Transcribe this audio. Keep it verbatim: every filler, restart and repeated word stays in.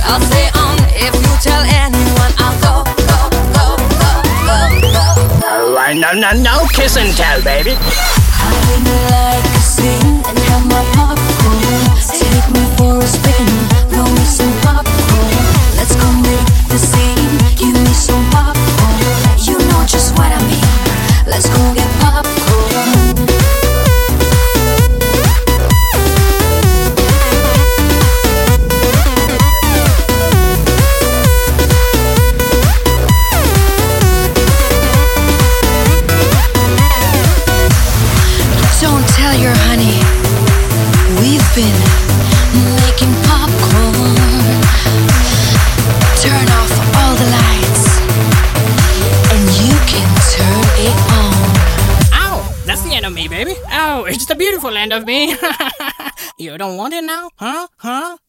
I'll stay on. If you tell anyone, I'll go, go, go, go, go, go. Oh, I no, no, no kiss and tell, baby. I like to sing and have my popcorn. Take me for a spin, throw me some popcorn. Let's go make the scene, give me some popcorn. You know just what I mean. Let's go get popcorn. Don't tell your honey, we've been making popcorn. Turn off all the lights, and you can turn it on. Oh, that's the end of me, baby. Oh, it's the beautiful end of me. You don't want it now? Huh? Huh?